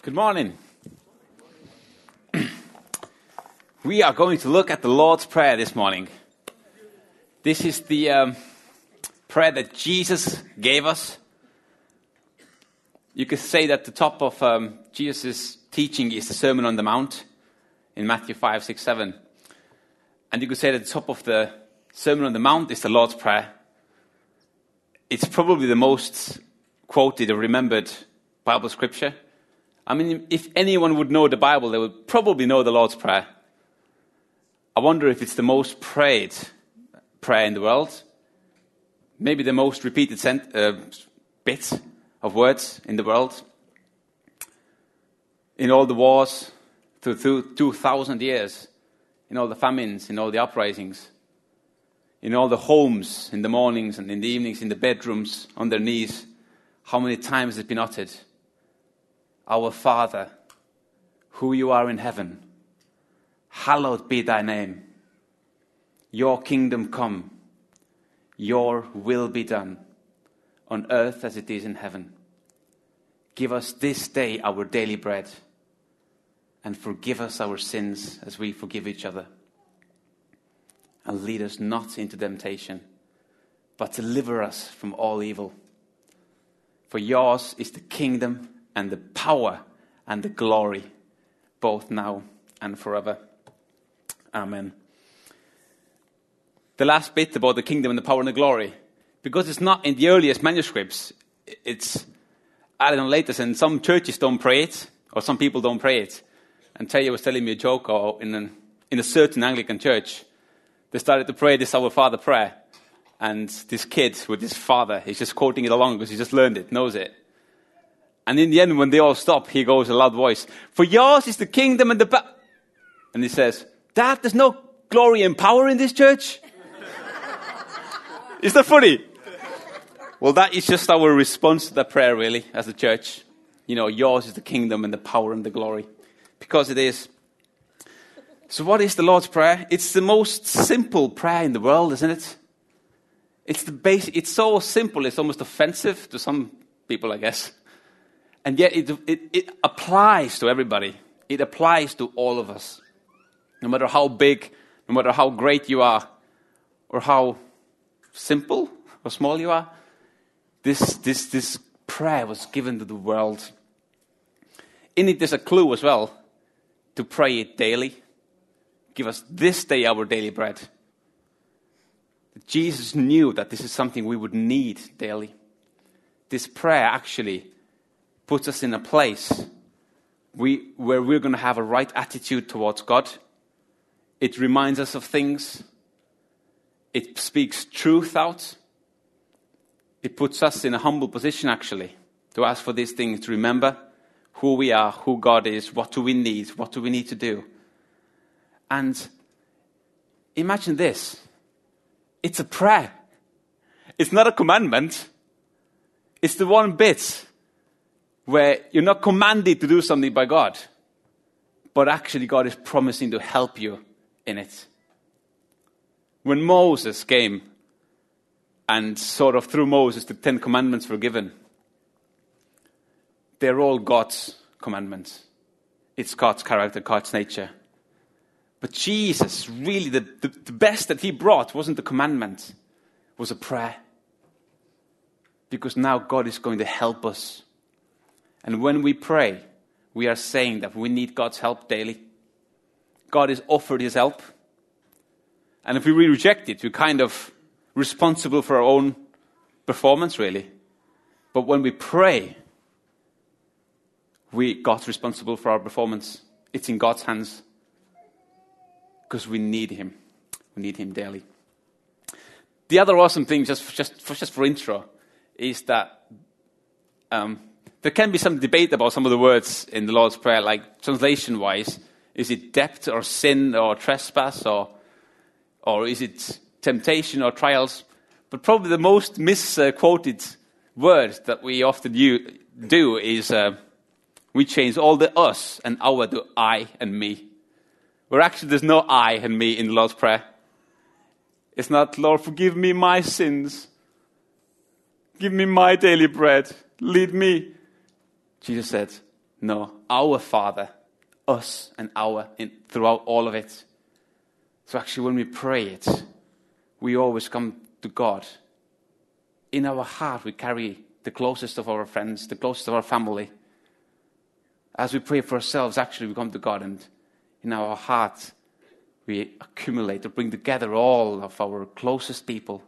Good morning. We are going to look at the Lord's Prayer this morning. This is the prayer that Jesus gave us. You could say that the top of Jesus' teaching is the Sermon on the Mount in Matthew 5, 6, 7. And you could say that the top of the Sermon on the Mount is the Lord's Prayer. It's probably the most quoted or remembered Bible scripture. I mean, if anyone would know the Bible, they would probably know the Lord's Prayer. I wonder if it's the most prayed prayer in the world. Maybe the most repeated bit of words in the world. In all the wars, through 2,000 years, in all the famines, in all the uprisings, in all the homes, in the mornings and in the evenings, in the bedrooms, on their knees, how many times has it been uttered? Our Father, who you are in heaven, hallowed be thy name. Your kingdom come, your will be done, on earth as it is in heaven. Give us this day our daily bread, and forgive us our sins as we forgive each other. And lead us not into temptation, but deliver us from all evil. For yours is the kingdom and the power and the glory, both now and forever. Amen. The last bit about the kingdom and the power and the glory, because it's not in the earliest manuscripts, it's added on later, and some churches don't pray it, or some people don't pray it. And Terry was telling me a joke, or in a certain Anglican church, they started to pray this Our Father prayer, and this kid with his father, he's just quoting it along because he just learned it, knows it. And in the end, when they all stop, he goes in a loud voice, for yours is the kingdom and the power. And he says, Dad, there's no glory and power in this church? Is that funny? Well, that is just our response to that prayer, really, as a church. You know, yours is the kingdom and the power and the glory. Because it is. So what is the Lord's Prayer? It's the most simple prayer in the world, isn't it? It's the basic. It's so simple, it's almost offensive to some people, I guess. And yet it applies to everybody. It applies to all of us. No matter how big, no matter how great you are, or how simple or small you are, this prayer was given to the world. In it, there's a clue as well to pray it daily. Give us this day our daily bread. Jesus knew that this is something we would need daily. This prayer actually puts us in a place where we're going to have a right attitude towards God. It reminds us of things. It speaks truth out. It puts us in a humble position, actually, to ask for these things, to remember who we are, who God is, what do we need to do. And imagine this. It's a prayer. It's not a commandment. It's the one bit where you're not commanded to do something by God, but actually God is promising to help you in it. When Moses came, and sort of through Moses the 10 commandments were given, they're all God's commandments. It's God's character, God's nature. But Jesus, really, the best that he brought wasn't the commandment, it was a prayer. Because now God is going to help us. And when we pray, we are saying that we need God's help daily. God has offered his help. And if we reject it, we're kind of responsible for our own performance, really. But when we pray, God's responsible for our performance. It's in God's hands. Because we need him. We need him daily. The other awesome thing, just for intro, is that there can be some debate about some of the words in the Lord's Prayer, like translation-wise. Is it debt or sin or trespass or is it temptation or trials? But probably the most misquoted word that we often do is we change all the us and our to I and me. Where actually there's no I and me in the Lord's Prayer. It's not, Lord, forgive me my sins. Give me my daily bread. Lead me. Jesus said, No, our Father, us and our, throughout all of it. So actually when we pray it, we always come to God. In our heart we carry the closest of our friends, the closest of our family. As we pray for ourselves, actually we come to God, and in our heart we accumulate to bring together all of our closest people,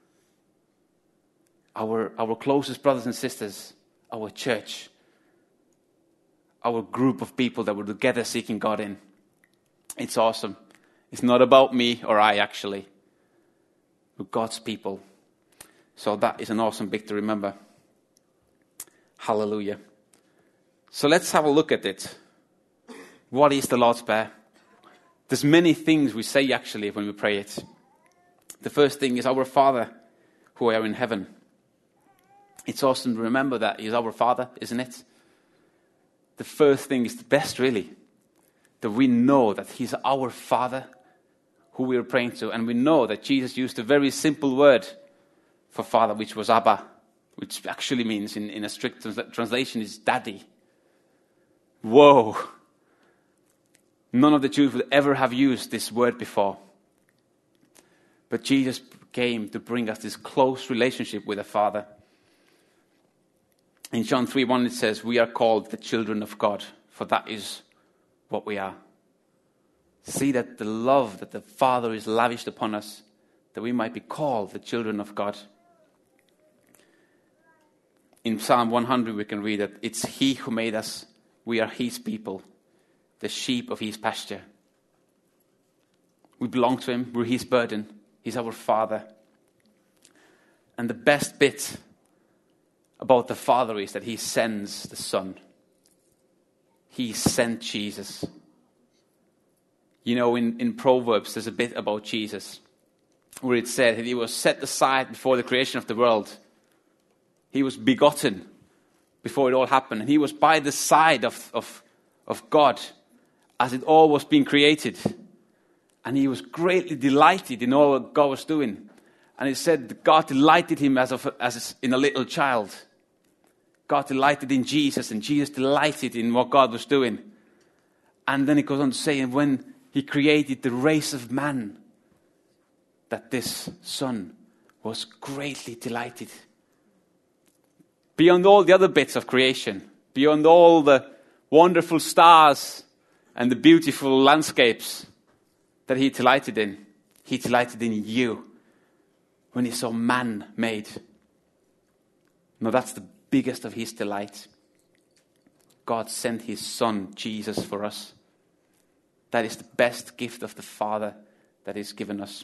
our closest brothers and sisters, our church, our group of people that we're together seeking God in. It's awesome. It's not about me or I, actually. We're God's people. So that is an awesome bit to remember. Hallelujah. So let's have a look at it. What is the Lord's Prayer? There's many things we say, actually, when we pray it. The first thing is, our Father who are in heaven. It's awesome to remember that He's our Father, isn't it? The first thing is the best, really. That we know that He's our Father who we are praying to. And we know that Jesus used a very simple word for Father, which was Abba, which actually means, in a strict translation, is Daddy. Whoa! None of the Jews would ever have used this word before. But Jesus came to bring us this close relationship with the Father. In John 3:1 it says, we are called the children of God, for that is what we are. See that the love that the Father is lavished upon us, that we might be called the children of God. In Psalm 100 we can read that it's He who made us, we are His people, the sheep of His pasture. We belong to Him, we're His burden, He's our Father. And the best bit about the Father is that He sends the Son. He sent Jesus. You know, in Proverbs there's a bit about Jesus where it said that He was set aside before the creation of the world. He was begotten before it all happened. And He was by the side of God as it all was being created. And He was greatly delighted in all that God was doing. And it said that God delighted Him as in a little child. God delighted in Jesus, and Jesus delighted in what God was doing. And then it goes on to say, and when He created the race of man, that this Son was greatly delighted. Beyond all the other bits of creation, beyond all the wonderful stars and the beautiful landscapes that He delighted in you when He saw man made. Now that's the biggest of His delight. God sent His Son, Jesus, for us. That is the best gift of the Father that is given us.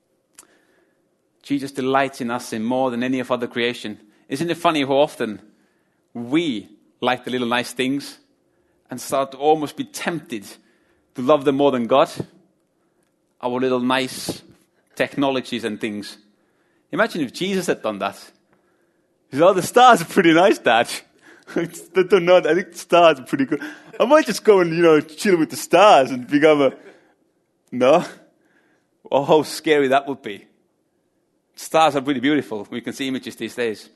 Jesus delights in us in more than any of other creation. Isn't it funny how often we like the little nice things and start to almost be tempted to love them more than God? Our little nice technologies and things. Imagine if Jesus had done that. He said, oh, the stars are pretty nice, Dad. I don't know, I think the stars are pretty good. I might just go and, chill with the stars and become a... No? Oh, how scary that would be. Stars are pretty beautiful. We can see images these days.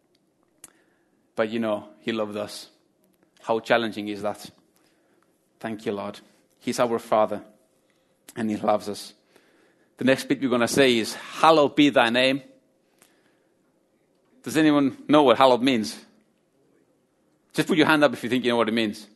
But He loved us. How challenging is that? Thank you, Lord. He's our Father, and He loves us. The next bit we're going to say is, hallowed be thy name. Does anyone know what hallowed means? Just put your hand up if you think you know what it means.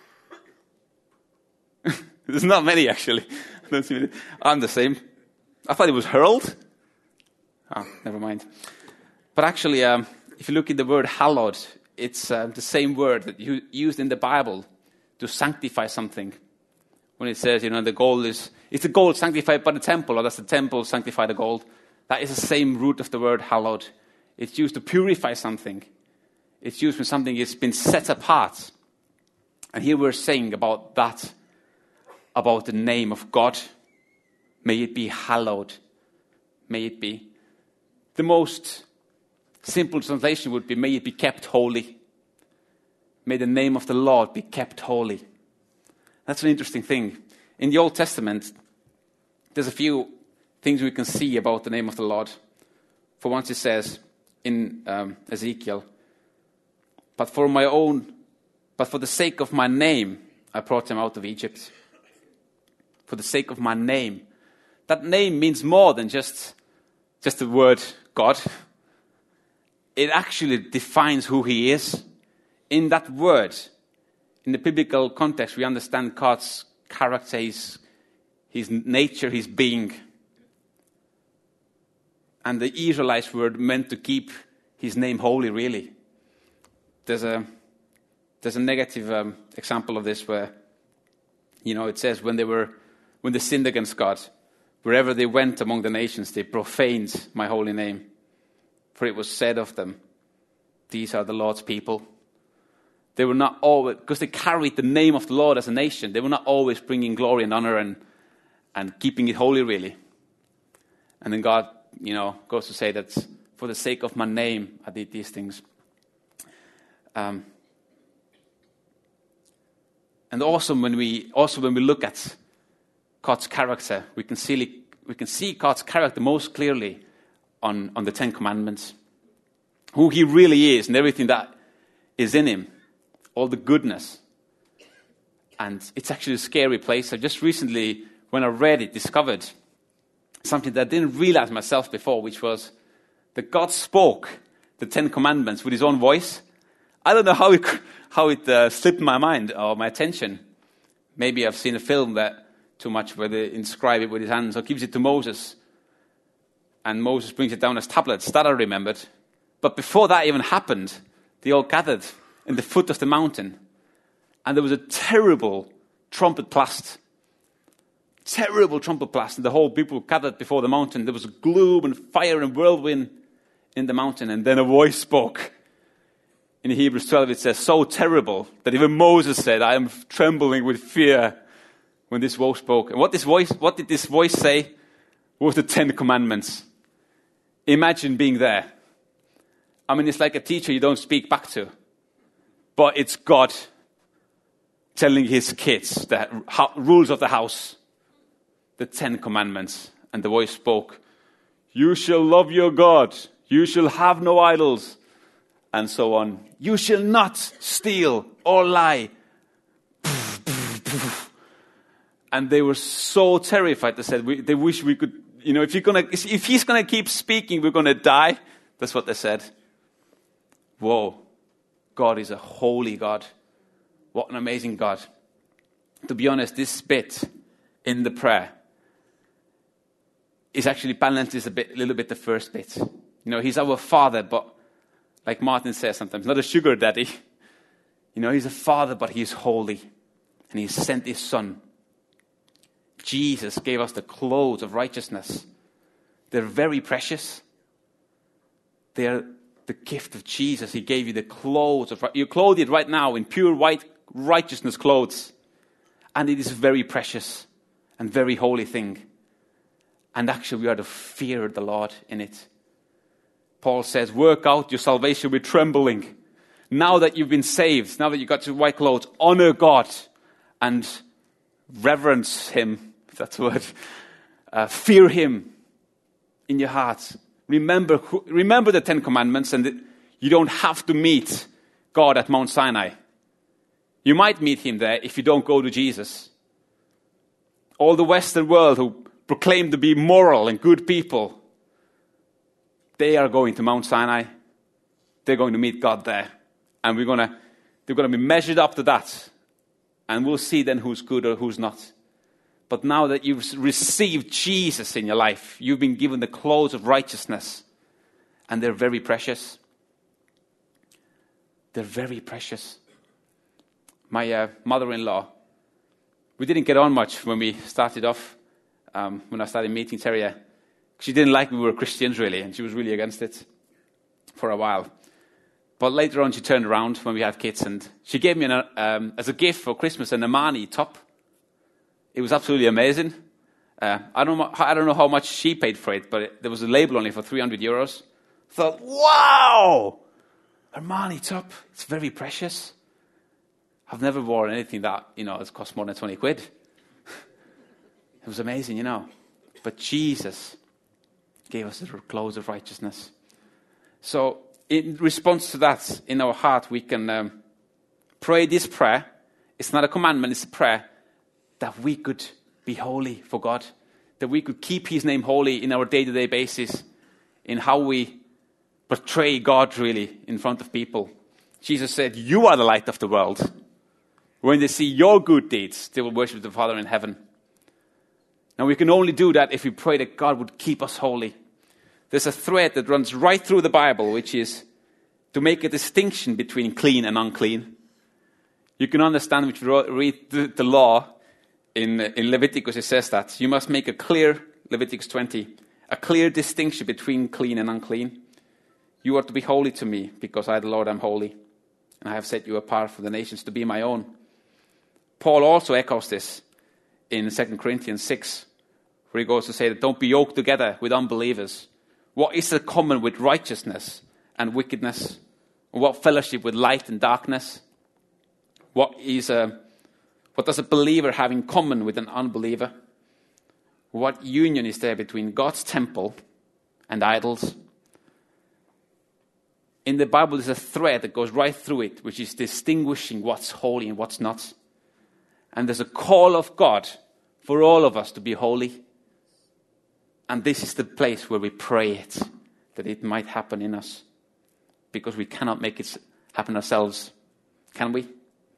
There's not many, actually. I'm the same. I thought it was hurled. Oh, never mind. But actually, if you look at the word hallowed, it's the same word that you used in the Bible to sanctify something. When it says, the gold is the gold sanctified by the temple, or does the temple sanctify the gold? That is the same root of the word hallowed. It's used to purify something. It's used when something has been set apart. And here we're saying about that, about the name of God. May it be hallowed. May it be. The most simple translation would be, may it be kept holy. May the name of the Lord be kept holy. That's an interesting thing. In the Old Testament, there's a few things we can see about the name of the Lord. For once it says in Ezekiel, but But for the sake of my name, I brought them out of Egypt. For the sake of my name. That name means more than just the word God. It actually defines who he is. In that word, in the biblical context, we understand God's character, his nature, his being. And the Israelites were meant to keep his name holy, really. There's a negative example of this where, it says when they sinned against God, wherever they went among the nations, they profaned my holy name. For it was said of them, these are the Lord's people. They were not always, because they carried the name of the Lord as a nation, they were not always bringing glory and honor and keeping it holy, really. And then God, goes to say that for the sake of my name, I did these things. And also when we look at God's character, we can see God's character most clearly on the Ten Commandments. Who he really is and everything that is in him. All the goodness. And it's actually a scary place. I just recently, when I read it, discovered something that I didn't realize myself before, which was that God spoke the Ten Commandments with his own voice. I don't know how it slipped my mind or my attention. Maybe I've seen a film that too much where they inscribe it with his hands or gives it to Moses. And Moses brings it down as tablets. That I remembered. But before that even happened, they all gathered in the foot of the mountain. And there was a terrible trumpet blast. Terrible trumpet blast. And the whole people gathered before the mountain. There was gloom and fire and whirlwind in the mountain. And then a voice spoke. In Hebrews 12 it says, so terrible that even Moses said, I am trembling with fear when this voice spoke. And what did this voice say? Was the Ten Commandments. Imagine being there. I mean, it's like a teacher you don't speak back to. But it's God telling his kids the rules of the house. The Ten Commandments. And the voice spoke, you shall love your God. You shall have no idols. And so on. You shall not steal or lie. And they were so terrified. They said, they wish we could, if he's going to keep speaking, we're going to die. That's what they said. Whoa. God is a holy God. What an amazing God. To be honest, this bit in the prayer is actually balances a little bit the first bit. He's our Father, but like Martin says sometimes, not a sugar daddy. He's a Father, but he's holy. And he sent his Son. Jesus gave us the clothes of righteousness. They're very precious. They're the gift of Jesus. He gave you the clothes of you're clothed right now in pure white righteousness clothes. And it is a very precious and very holy thing. And actually we are to fear the Lord in it. Paul says, work out your salvation with trembling. Now that you've been saved, now that you got your white clothes, honor God and reverence him, if that's a word. Fear him in your heart. Remember the Ten Commandments, and you don't have to meet God at Mount Sinai. You might meet him there if you don't go to Jesus. All the Western world who proclaim to be moral and good people, they are going to Mount Sinai. They're going to meet God there. And they're going to be measured up to that. And we'll see then who's good or who's not. But now that you've received Jesus in your life, you've been given the clothes of righteousness. And they're very precious. They're very precious. My mother-in-law, we didn't get on much when we started off, when I started meeting Terry. She didn't like we were Christians, really, and she was really against it for a while. But later on, she turned around when we had kids, and she gave me, as a gift for Christmas, an Armani top. It was absolutely amazing. I don't know how much she paid for it, but there was a label on it for €300. I thought, wow! Armani top. It's very precious. I've never worn anything that, has cost more than 20 quid. It was amazing, But Jesus gave us the clothes of righteousness. So, in response to that, in our heart, we can pray this prayer. It's not a commandment, it's a prayer that we could be holy for God, that we could keep his name holy in our day-to-day basis, in how we portray God really in front of people. Jesus said, you are the light of the world. When they see your good deeds, they will worship the Father in heaven. Now we can only do that if we pray that God would keep us holy. There's a thread that runs right through the Bible, which is to make a distinction between clean and unclean. You can understand, if you read the law in Leviticus, it says that you must make a clear, Leviticus 20, a clear distinction between clean and unclean. You are to be holy to me, because I, the Lord, am holy, and I have set you apart from the nations to be my own. Paul also echoes this in 2 Corinthians 6, where he goes to say that don't be yoked together with unbelievers. What is in common with righteousness and wickedness? What fellowship with light and darkness? What does a believer have in common with an unbeliever? What union is there between God's temple and idols? In the Bible, there's a thread that goes right through it, which is distinguishing what's holy and what's not. And there's a call of God for all of us to be holy. And this is the place where we pray it, that it might happen in us. Because we cannot make it happen ourselves. Can we?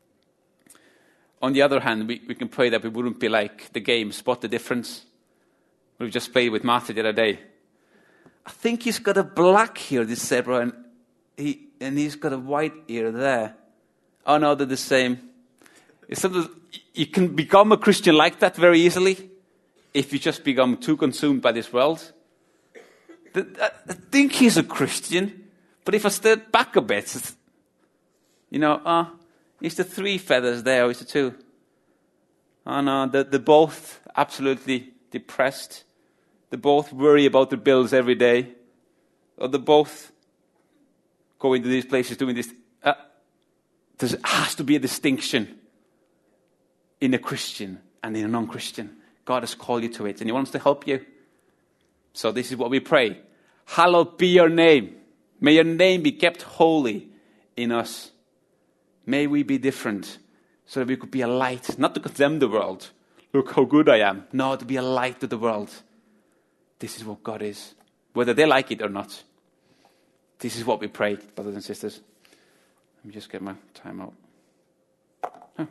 On the other hand, we can pray that we wouldn't be like the game Spot the Difference. We just played with Martha the other day. I think he's got a black here, this zebra, and he's got a white ear there. Oh no, they're the same. You can become a Christian like that very easily if you just become too consumed by this world. I think he's a Christian, but if I step back a bit, is the 3 feathers there or is it 2? Oh no, they're both absolutely depressed. They both worry about the bills every day. Or they both go into these places doing this. There has to be a distinction in a Christian and in a non-Christian. God has called you to it and he wants to help you. So this is what we pray. Hallowed be your name. May your name be kept holy in us. May we be different so that we could be a light, not to condemn the world. Look how good I am. No, to be a light to the world. This is what God is, whether they like it or not. This is what we pray, brothers and sisters. Let me just get my time out. Oh.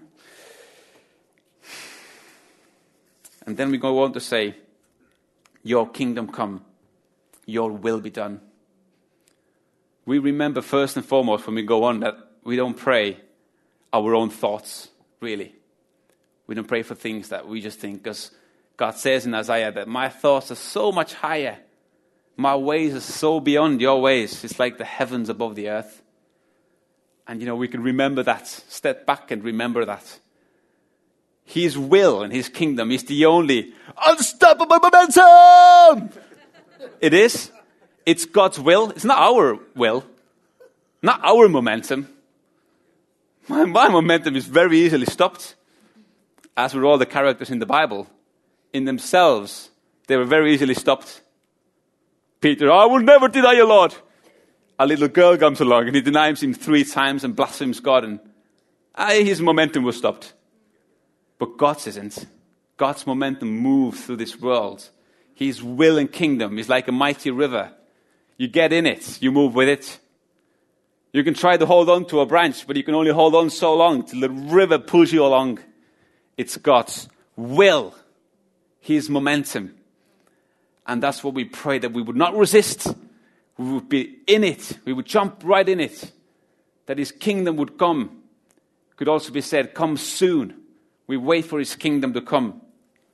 And then we go on to say, your kingdom come, your will be done. We remember first and foremost when we go on that we don't pray our own thoughts, really. We don't pray for things that we just think, because God says in Isaiah that my thoughts are so much higher. My ways are so beyond your ways. It's like the heavens above the earth. And we can remember that, step back and remember that. His will and his kingdom is the only unstoppable momentum. It is. It's God's will. It's not our will. Not our momentum. My momentum is very easily stopped. As were all the characters in the Bible. In themselves, they were very easily stopped. Peter, I will never deny you, Lord. A little girl comes along and he denies him 3 times and blasphemes God. And his momentum was stopped. But God's isn't. God's momentum moves through this world. His will and kingdom is like a mighty river. You get in it, you move with it. You can try to hold on to a branch, but you can only hold on so long till the river pulls you along. It's God's will, his momentum. And that's what we pray, that we would not resist. We would be in it. We would jump right in it. That his kingdom would come. It could also be said, come soon. We wait for his kingdom to come.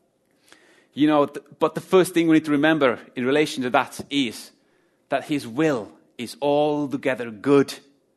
But the first thing we need to remember in relation to that is that his will is altogether good.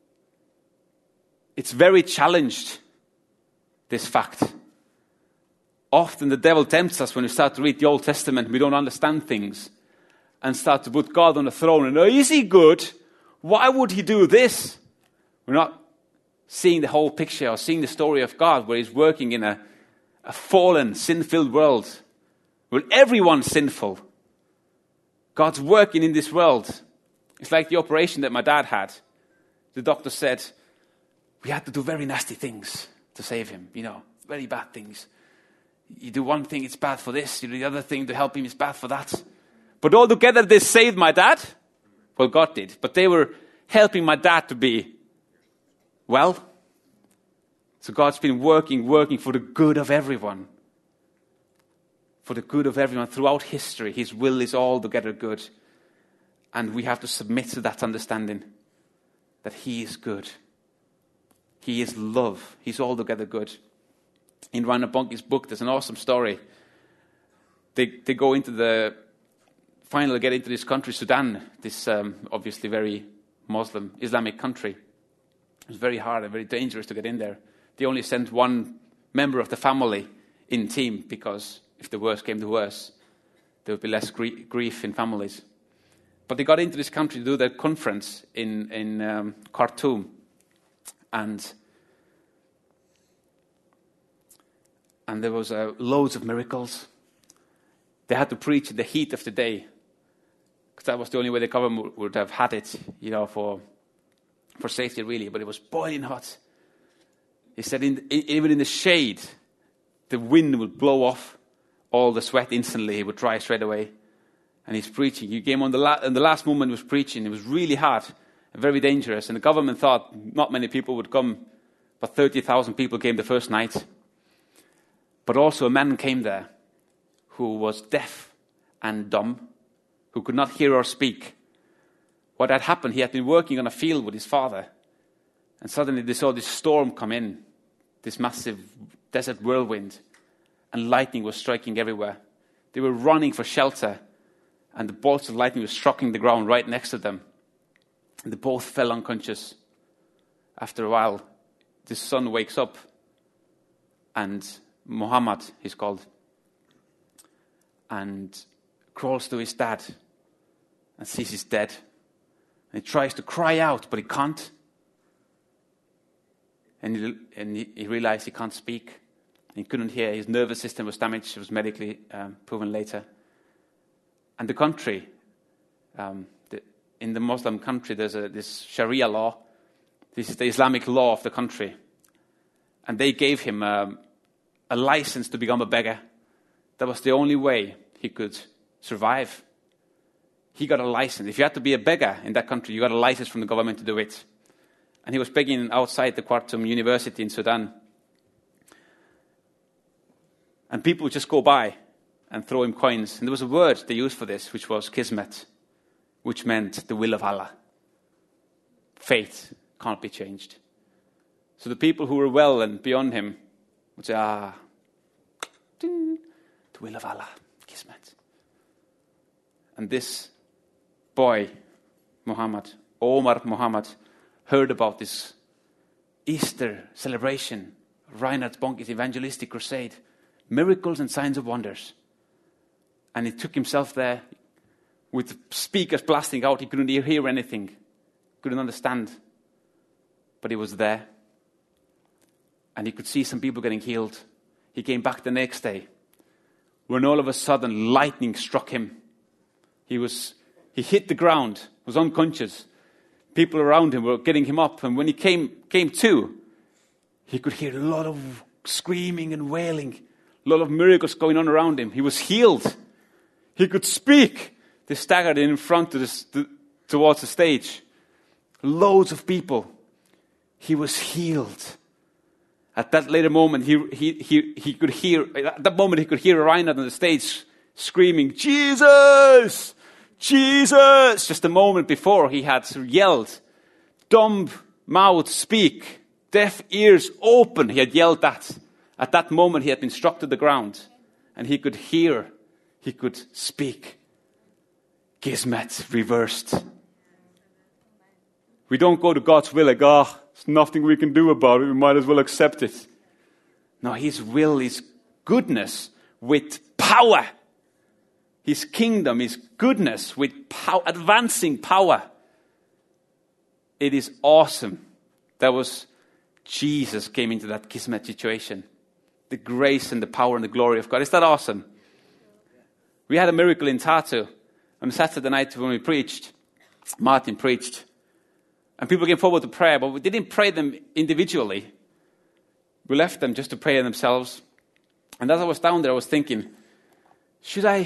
It's very challenged, this fact. Often the devil tempts us when we start to read the Old Testament, we don't understand things, and start to put God on the throne. And is he good? Why would he do this? We're not seeing the whole picture or seeing the story of God, where he's working in a fallen, sin-filled world, where everyone's sinful. God's working in this world. It's like the operation that my dad had. The doctor said, we had to do very nasty things to save him, very bad things. You do one thing, it's bad for this. You do the other thing to help him, it's bad for that. But all together, they saved my dad. Well, God did. But they were helping my dad to be well. So God's been working for the good of everyone. For the good of everyone throughout history. His will is altogether good. And we have to submit to that understanding that He is good. He is love. He's altogether good. In Reinhard Bonnke's book, there's an awesome story. They go into finally get into this country, Sudan, this obviously very Muslim, Islamic country. It was very hard and very dangerous to get in there. They only sent one member of the family in team because if the worst came to worst, there would be less grief in families. But they got into this country to do their conference in Khartoum. And there was loads of miracles. They had to preach in the heat of the day, because that was the only way the government would have had it, for safety really. But it was boiling hot. He said even in the shade, the wind would blow off all the sweat instantly. He would dry straight away. And he's preaching. He came on the last moment he was preaching. It was really hard and very dangerous. And the government thought not many people would come, but 30,000 people came the first night. But also a man came there who was deaf and dumb, who could not hear or speak. What had happened, he had been working on a field with his father. And suddenly they saw this storm come in, this massive desert whirlwind. And lightning was striking everywhere. They were running for shelter. And the bolts of lightning were striking the ground right next to them. And they both fell unconscious. After a while, the son wakes up. And Muhammad, he's called. And crawls to his dad. And sees he's dead. And he tries to cry out, but he can't. And he realized he can't speak. He couldn't hear. His nervous system was damaged. It was medically proven later. And the country, in the Muslim country, there's this Sharia law. This is the Islamic law of the country. And they gave him a license to become a beggar. That was the only way he could survive. He got a license. If you had to be a beggar in that country, you got a license from the government to do it. And he was begging outside the Khartoum University in Sudan. And people would just go by and throw him coins. And there was a word they used for this, which was kismet, which meant the will of Allah. Fate can't be changed. So the people who were well and beyond him would say, ding, the will of Allah, kismet. And this boy, Omar Muhammad, heard about this Easter celebration, Reinhard Bonnke's evangelistic crusade, miracles and signs of wonders. And he took himself there with speakers blasting out. He couldn't hear anything, couldn't understand. But he was there. And he could see some people getting healed. He came back the next day, when all of a sudden lightning struck him. He hit the ground, was unconscious. People around him were getting him up. And when he came to, he could hear a lot of screaming and wailing. A lot of miracles going on around him. He was healed. He could speak. They staggered in front towards the stage. Loads of people. He was healed. At that later moment, he could hear. At that moment, he could hear Reinhard on the stage screaming, "Jesus! Jesus!" Just a moment before, he had yelled, "Dumb mouth, speak. Deaf ears, open." He had yelled that. At that moment, he had been struck to the ground. And he could hear. He could speak. Kismet reversed. We don't go to God's will like, there's nothing we can do about it. We might as well accept it. No, His will is goodness with power. His kingdom is goodness with power, advancing power. It is awesome. That was Jesus came into that Kismet situation. The grace and the power and the glory of God. Is that awesome? We had a miracle in Tartu on Saturday night when we preached. Martin preached. And people came forward to prayer, but we didn't pray them individually. We left them just to pray themselves. And as I was down there, I was thinking, should I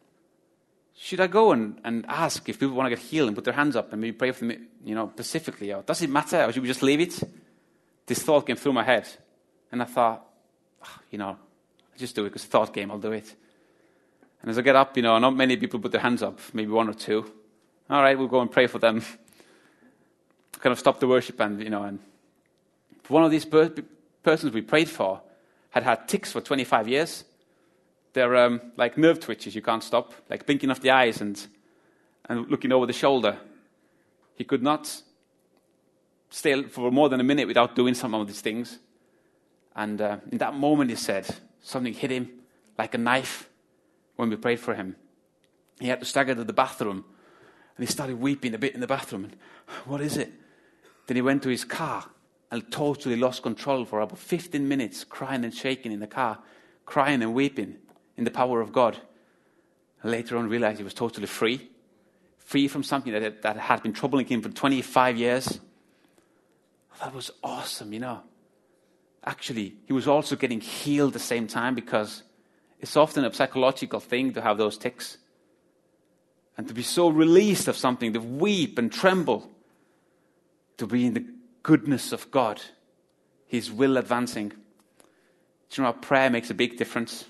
go and ask if people want to get healed and put their hands up and maybe pray for them, specifically? Or does it matter? Or should we just leave it? This thought came through my head. And I thought, I'll just do it because thought came, I'll do it. And as I get up, not many people put their hands up, maybe one or two. All right, we'll go and pray for them. Kind of stop the worship and one of these persons we prayed for had tics for 25 years. They're like nerve twitches you can't stop, like blinking of the eyes and looking over the shoulder. He could not stay for more than a minute without doing some of these things. And in that moment, he said, something hit him like a knife when we prayed for him. He had to stagger to the bathroom, and he started weeping a bit in the bathroom. And, what is it? Then he went to his car and totally lost control for about 15 minutes, crying and shaking in the car, crying and weeping in the power of God. And later on realized he was totally free from something that had been troubling him for 25 years. That was awesome, Actually, he was also getting healed at the same time, because it's often a psychological thing to have those tics. And to be so released of something, to weep and tremble, to be in the goodness of God, His will advancing. Do you know, prayer makes a big difference.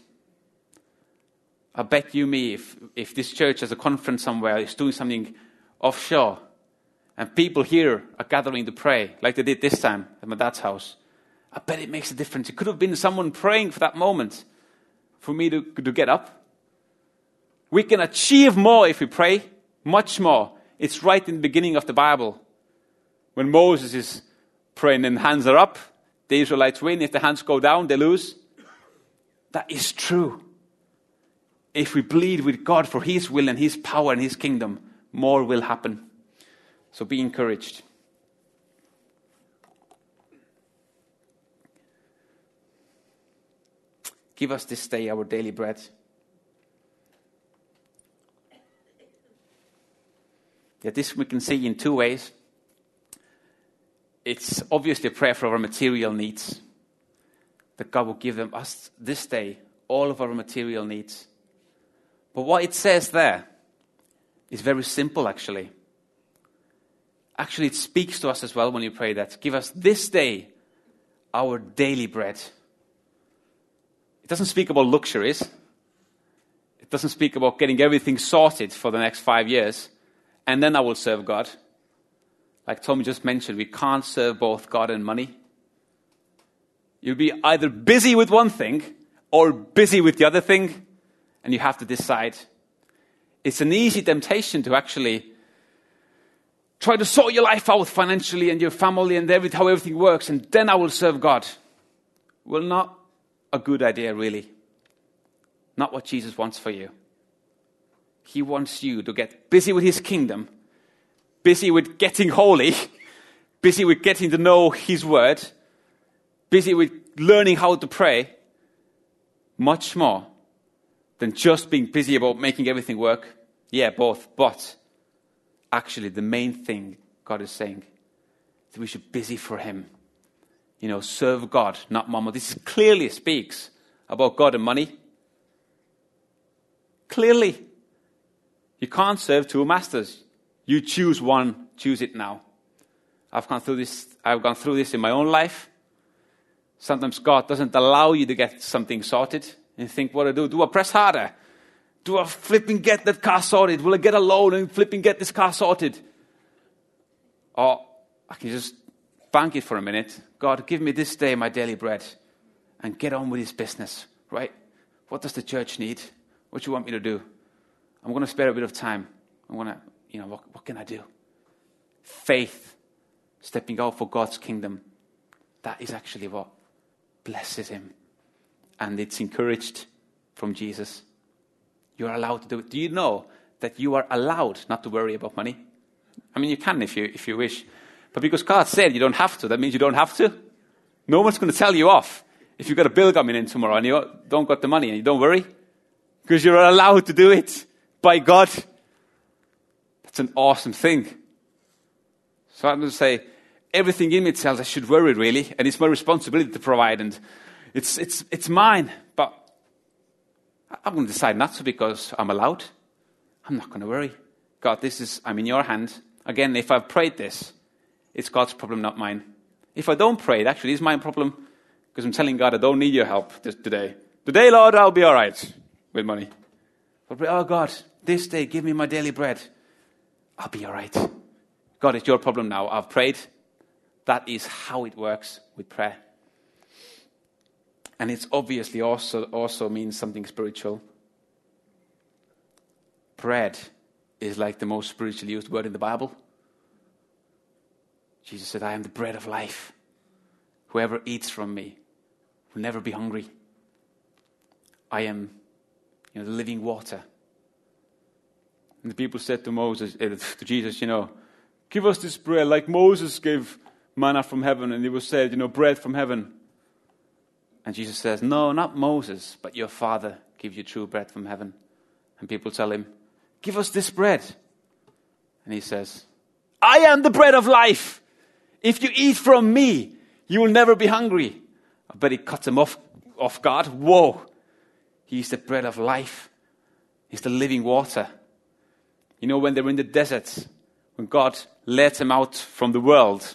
I bet you me, if this church has a conference somewhere, is doing something offshore, and people here are gathering to pray, like they did this time at my dad's house, I bet it makes a difference. It could have been someone praying for that moment, for me to get up. We can achieve more if we pray, much more. It's right in the beginning of the Bible. When Moses is praying and hands are up, the Israelites win. If the hands go down, they lose. That is true. If we plead with God for His will and His power and His kingdom, more will happen. So be encouraged. Give us this day our daily bread. Yeah, this we can see in two ways. It's obviously a prayer for our material needs. That God will give us this day all of our material needs. But what it says there is very simple, actually. Actually, it speaks to us as well when you pray that. Give us this day our daily bread. It doesn't speak about luxuries. It doesn't speak about getting everything sorted for the next 5 years, and then I will serve God. Like Tommy just mentioned, we can't serve both God and money. You'll be either busy with one thing or busy with the other thing, and you have to decide. It's an easy temptation to actually try to sort your life out financially and your family and how everything works, and then I will serve God. Well, not a good idea, really. Not what Jesus wants for you. He wants you to get busy with His kingdom, busy with getting holy, busy with getting to know His word, busy with learning how to pray, much more than just being busy about making everything work. Yeah, both. But actually the main thing God is saying is that we should be busy for Him. Serve God, not mammon. This clearly speaks about God and money. Clearly. You can't serve two masters. You choose one, choose it now. I've gone through this in my own life. Sometimes God doesn't allow you to get something sorted. And you think, what do? Do I press harder? Do I flipping get that car sorted? Will I get a loan and flipping get this car sorted? Or I can just bank it for a minute. God, give me this day my daily bread, and get on with His business, right? What does the church need? What do you want me to do? I'm going to spare a bit of time. I'm going to, what can I do? Faith, stepping out for God's kingdom, that is actually what blesses Him. And it's encouraged from Jesus. You're allowed to do it. Do you know that you are allowed not to worry about money? I mean, you can if you wish. But because God said you don't have to, that means you don't have to. No one's going to tell you off if you've got a bill coming in tomorrow and you don't got the money and you don't worry. Because you're allowed to do it by God. That's an awesome thing. So I'm going to say, everything in me tells I should worry, really, and it's my responsibility to provide, and it's mine. But I'm going to decide not to because I'm allowed. I'm not going to worry. God, I'm in your hand. Again, if I've prayed this, it's God's problem, not mine. If I don't pray, it actually is my problem because I'm telling God I don't need your help today. Today, Lord, I'll be all right with money. But pray, oh God, this day, give me my daily bread. I'll be all right. God, it's your problem now. I've prayed. That is how it works with prayer. And it's obviously also means something spiritual. Bread is like the most spiritually used word in the Bible. Jesus said, I am the bread of life. Whoever eats from me will never be hungry. I am the living water. And the people said to Jesus, give us this bread like Moses gave manna from heaven. And it was said, bread from heaven. And Jesus says, no, not Moses, but your Father gives you true bread from heaven. And people tell him, give us this bread. And he says, I am the bread of life. If you eat from me, you will never be hungry. I bet he cuts him off guard. Whoa. He's the bread of life. He's the living water. When they were in the desert, when God led them out from the world,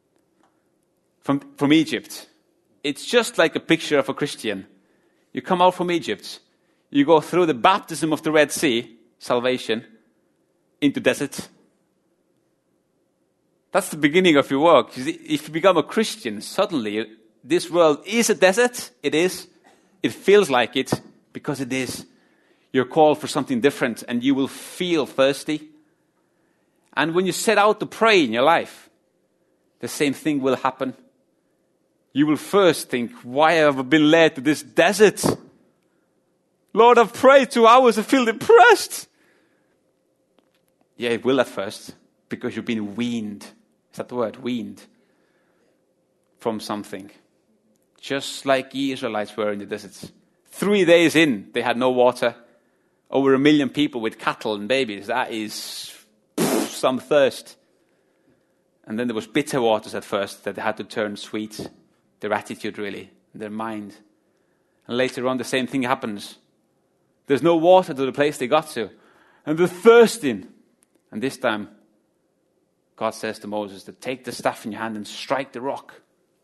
from Egypt, it's just like a picture of a Christian. You come out from Egypt, you go through the baptism of the Red Sea, salvation, into desert. That's the beginning of your work. If you become a Christian, suddenly this world is a desert. It is. It feels like it because it is. You're called for something different and you will feel thirsty. And when you set out to pray in your life, the same thing will happen. You will first think, why have I been led to this desert? Lord, I've prayed 2 hours, I feel depressed. Yeah, it will at first, because you've been weaned. Is that the word? Weaned. From something. Just like the Israelites were in the deserts. 3 days in, they had no water. Over 1 million people with cattle and babies. That is some thirst. And then there was bitter waters at first that they had to turn sweet. Their attitude, really. Their mind. And later on, the same thing happens. There's no water to the place they got to. And they're thirsting. And this time, God says to Moses to take the staff in your hand and strike the rock.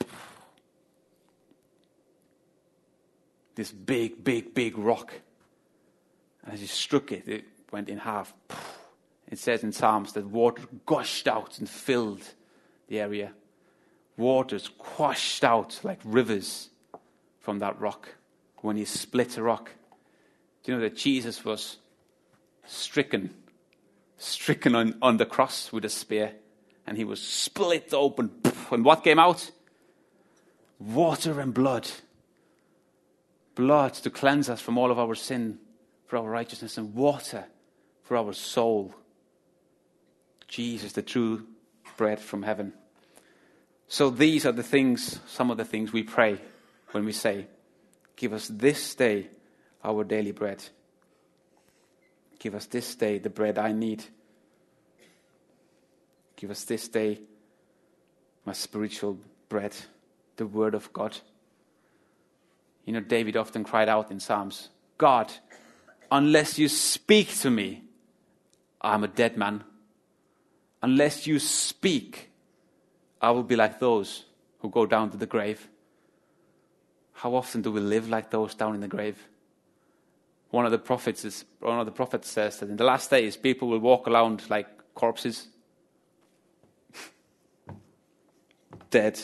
This big, big, big rock. And as he struck it, it went in half. It says in Psalms that water gushed out and filled the area. Waters quashed out like rivers from that rock when he split a rock. Do you know that Jesus was stricken on the cross with a spear, and he was split open, and what came out? Water and blood. Blood to cleanse us from all of our sin, for our righteousness, and water for our soul. Jesus, the true bread from heaven. So these are the things, some of the things we pray when we say, give us this day our daily bread. Give us this day the bread I need. Give us this day my spiritual bread, the word of God. David often cried out in Psalms, God, unless you speak to me, I'm a dead man. Unless you speak, I will be like those who go down to the grave. How often do we live like those down in the grave? One of the prophets says that in the last days, people will walk around like corpses. Dead.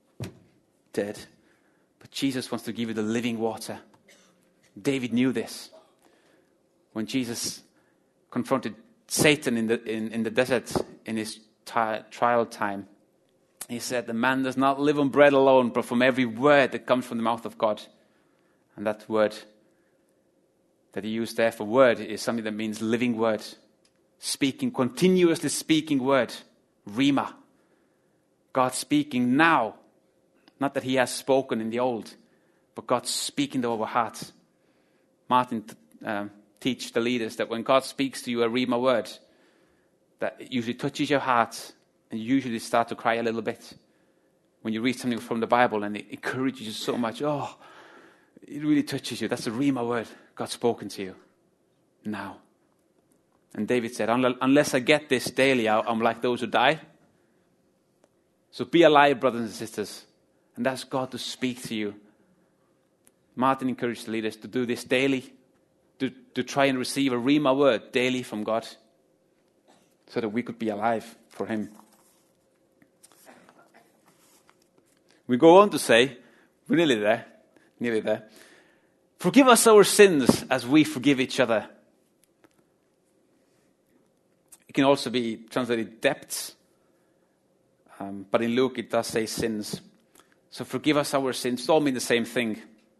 But Jesus wants to give you the living water. David knew this. When Jesus confronted Satan in the desert in his trial time, he said, the man does not live on bread alone, but from every word that comes from the mouth of God. And that word that he used there for word is something that means living word. Speaking, continuously speaking word. Rhema. God speaking now. Not that he has spoken in the old, but God speaking to our hearts. Martin teach the leaders that when God speaks to you a rhema word, that it usually touches your heart and And you usually start to cry a little bit when you read something from the Bible and it encourages you so much. Oh, it really touches you. That's the Rhema word. God's spoken to you now. And David said, unless I get this daily, I'm like those who die. So be alive, brothers and sisters, and ask God to speak to you. Martin encouraged the leaders to do this daily, to try and receive a Rhema word daily from God, so that we could be alive for him. We go on to say, we're nearly there. Forgive us our sins as we forgive each other. It can also be translated debts, but in Luke it does say sins. So forgive us our sins. It all mean the same thing.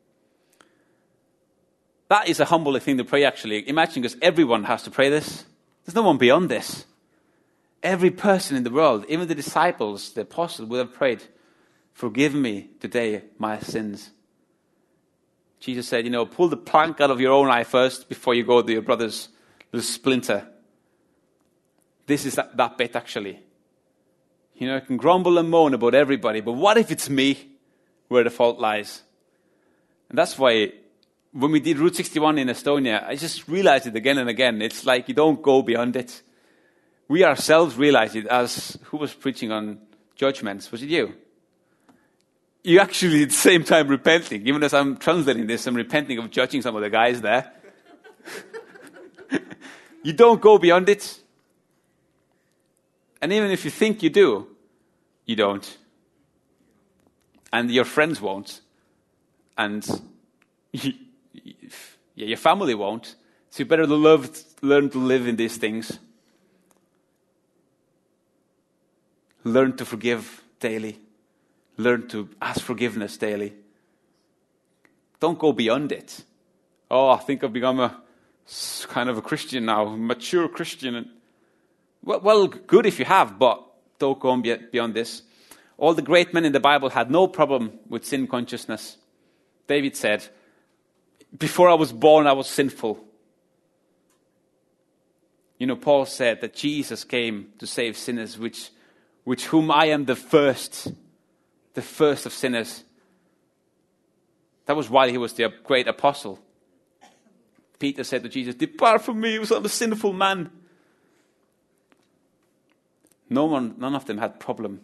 That is a humbling thing to pray, actually. Imagine, because everyone has to pray this. There's no one beyond this. Every person in the world, even the disciples, the apostles, would have prayed, forgive me today my sins. Jesus said, pull the plank out of your own eye first before you go to your brother's little splinter. This is that bit, actually. I can grumble and moan about everybody, but what if it's me where the fault lies? And that's why when we did Route 61 in Estonia, I just realized it again and again. It's like you don't go beyond it. We ourselves realized it as, who was preaching on judgments? Was it you? You actually at the same time repenting. Even as I'm translating this, I'm repenting of judging some of the guys there. You don't go beyond it. And even if you think you do, you don't. And your friends won't. And your family won't. So you better learn to live in these things. Learn to forgive daily. Learn to ask forgiveness daily. Don't go beyond it. Oh, I think I've become a kind of a Christian now, a mature Christian. Well, good if you have, but don't go beyond this. All the great men in the Bible had no problem with sin consciousness. David said, before I was born, I was sinful. Paul said that Jesus came to save sinners, which whom I am the first of sinners. That was why he was the great apostle. Peter said to Jesus, depart from me, I'm a sinful man. None of them had problem.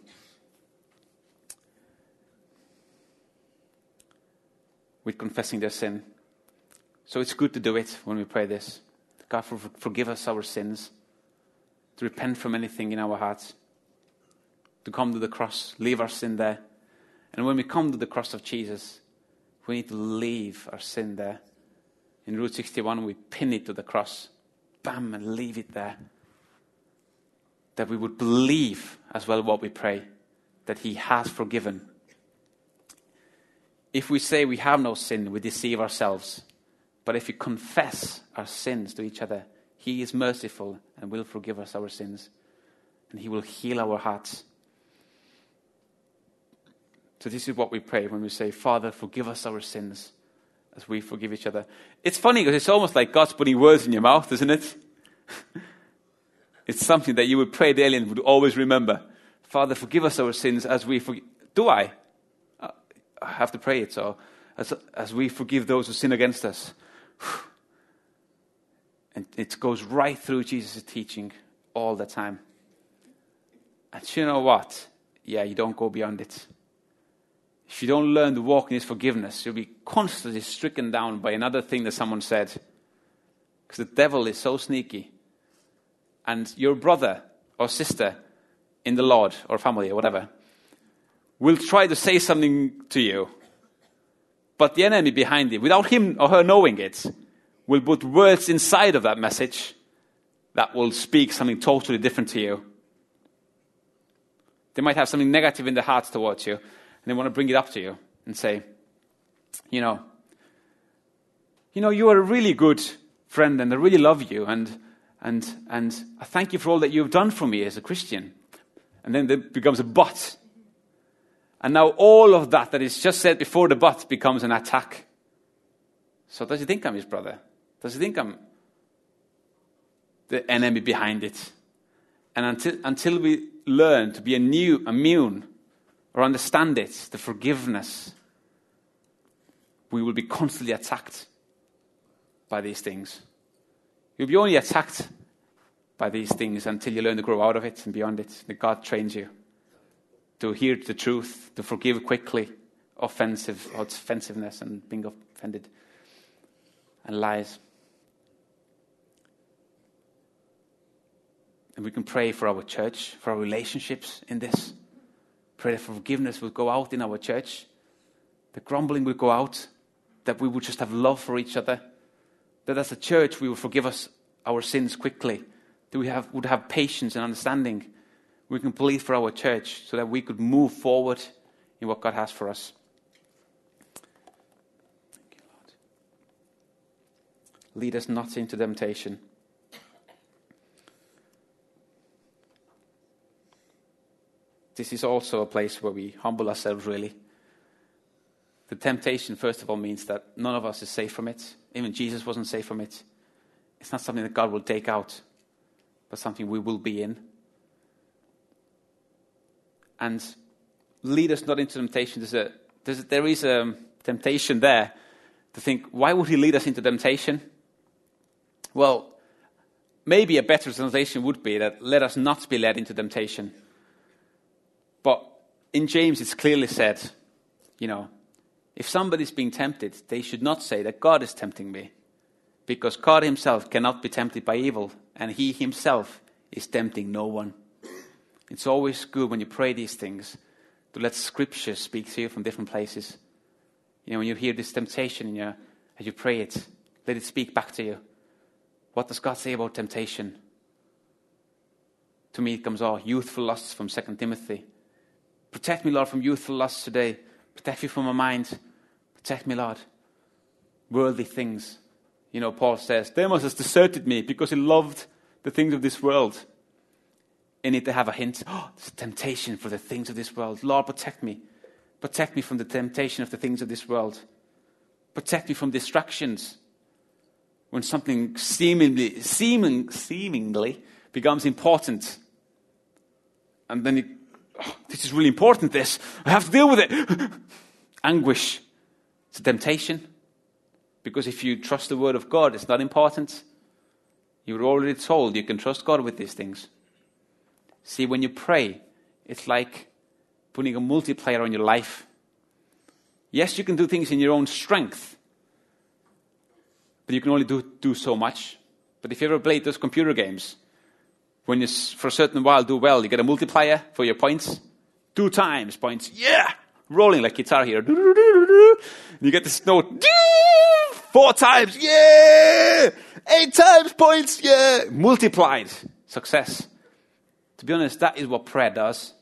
With confessing their sin. So it's good to do it when we pray this. God, forgive us our sins. To repent from anything in our hearts. To come to the cross, leave our sin there. And when we come to the cross of Jesus, we need to leave our sin there. In Route 61, we pin it to the cross. Bam, and leave it there. That we would believe as well what we pray. That he has forgiven. If we say we have no sin, we deceive ourselves. But if we confess our sins to each other, he is merciful and will forgive us our sins. And he will heal our hearts. So this is what we pray when we say, Father, forgive us our sins as we forgive each other. It's funny because it's almost like God's putting words in your mouth, isn't it? It's something that you would pray daily and would always remember. Father, forgive us our sins as we forgive. Do I? I have to pray it. So as we forgive those who sin against us. And it goes right through Jesus' teaching all the time. And you know what? Yeah, you don't go beyond it. If you don't learn to walk in his forgiveness, you'll be constantly stricken down by another thing that someone said. Because the devil is so sneaky. And your brother or sister in the Lord or family or whatever will try to say something to you. But the enemy behind it, without him or her knowing it, will put words inside of that message that will speak something totally different to you. They might have something negative in their hearts towards you. And they want to bring it up to you and say, you are a really good friend and I really love you and I thank you for all that you've done for me as a Christian. And then there becomes a but. And now all of that is just said before the but becomes an attack. So does he think I'm his brother? Does he think I'm the enemy behind it? And until we learn to be immune or understand it, the forgiveness, we will be constantly attacked by these things. You'll be only attacked by these things until you learn to grow out of it and beyond it. That God trains you to hear the truth, to forgive quickly offensiveness and being offended and lies. And we can pray for our church, for our relationships in this. Pray that forgiveness will go out in our church. The grumbling will go out. That we would just have love for each other. That as a church we will forgive us our sins quickly. That we would have patience and understanding. We can plead for our church so that we could move forward in what God has for us. Thank you, Lord. Lead us not into temptation. This is also a place where we humble ourselves, really. The temptation, first of all, means that none of us is safe from it. Even Jesus wasn't safe from it. It's not something that God will take out, but something we will be in. And lead us not into temptation. There is a temptation there to think, why would he lead us into temptation? Well, maybe a better translation would be that let us not be led into temptation. But in James, it's clearly said, if somebody's being tempted, they should not say that God is tempting me. Because God himself cannot be tempted by evil, and he himself is tempting no one. It's always good when you pray these things to let Scripture speak to you from different places. When you hear this temptation as you pray it, let it speak back to you. What does God say about temptation? To me, it comes, youthful lusts from 2 Timothy. Protect me, Lord, from youthful lusts today. Protect me from my mind. Protect me, Lord. Worldly things. Paul says, Demas has deserted me because he loved the things of this world. In it they have a hint. There's a temptation for the things of this world. Lord, protect me. Protect me from the temptation of the things of this world. Protect me from distractions. When something seemingly becomes important. And then this is really important, this. I have to deal with it. Anguish. It's a temptation. Because if you trust the word of God, it's not important. You're already told you can trust God with these things. See, when you pray, it's like putting a multiplier on your life. Yes, you can do things in your own strength. But you can only do so much. But if you ever played those computer games, when you, for a certain while, do well, you get a multiplier for your points. 2 times points. Yeah! Rolling like guitar here. You get this note. 4 times. Yeah! 8 times points. Yeah! Multiplied. Success. To be honest, that is what prayer does.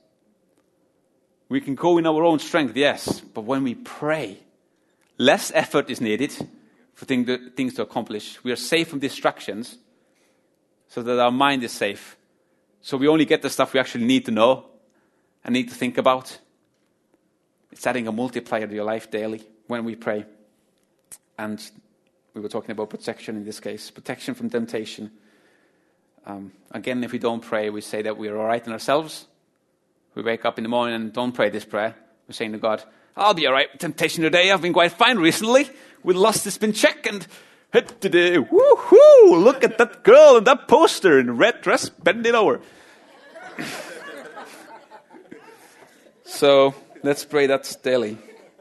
We can go in our own strength, yes. But when we pray, less effort is needed for things to accomplish. We are safe from distractions, so that our mind is safe. So we only get the stuff we actually need to know and need to think about. It's adding a multiplier to your life daily when we pray. And we were talking about protection in this case. Protection from temptation. Again, if we don't pray, we say that we are all right in ourselves. We wake up in the morning and don't pray this prayer. We're saying to God, I'll be all right with temptation today. I've been quite fine recently. With lust, it's been checked and today, woohoo! Look at that girl and that poster in a red dress, bending over. So let's pray that daily.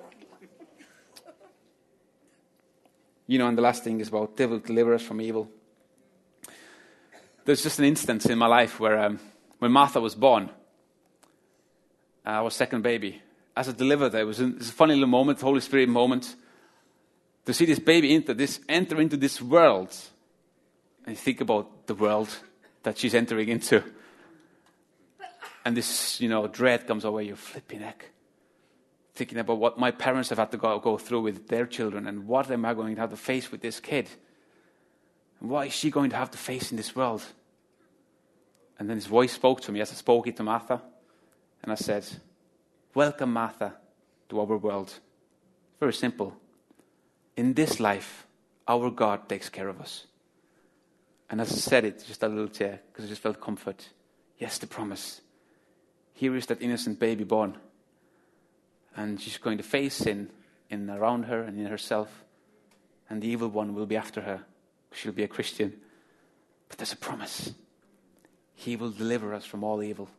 And the last thing is about devil deliver us from evil. There's just an instance in my life where when Martha was born, our second baby, as a deliverer, it was a funny little moment, Holy Spirit moment. To see this baby enter into this world, and you think about the world that she's entering into, and this, dread comes over your flipping neck, thinking about what my parents have had to go through with their children, and what am I going to have to face with this kid, and what is she going to have to face in this world? And then his voice spoke to me as I spoke it to Martha, and I said, "Welcome, Martha, to our world." Very simple. In this life, our God takes care of us. And as I said it, just a little tear, because I just felt comfort. Yes, the promise. Here is that innocent baby born. And she's going to face sin in around her and in herself. And the evil one will be after her. She'll be a Christian. But there's a promise. He will deliver us from all evil.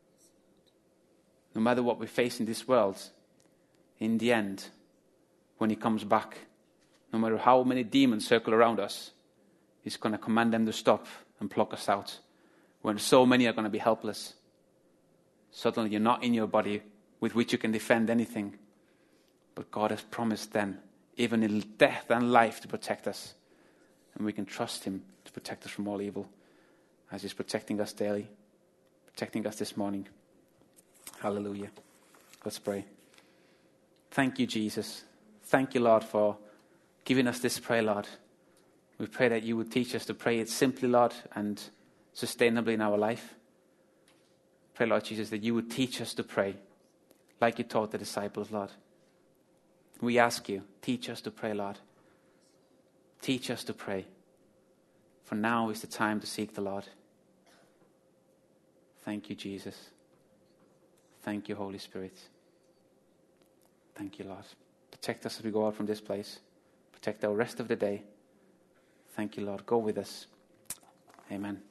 No matter what we face in this world, in the end, when he comes back, no matter how many demons circle around us, he's going to command them to stop and pluck us out. When so many are going to be helpless. Suddenly you're not in your body with which you can defend anything. But God has promised then, even in death and life, to protect us. And we can trust him to protect us from all evil, as he's protecting us daily, protecting us this morning. Hallelujah. Let's pray. Thank you, Jesus. Thank you, Lord, for giving us this prayer, Lord. We pray that you would teach us to pray it simply, Lord, and sustainably in our life. Pray, Lord Jesus, that you would teach us to pray like you taught the disciples, Lord. We ask you, teach us to pray, Lord. Teach us to pray. For now is the time to seek the Lord. Thank you, Jesus. Thank you, Holy Spirit. Thank you, Lord. Protect us as we go out from this place. Protect our rest of the day. Thank you, Lord. Go with us. Amen.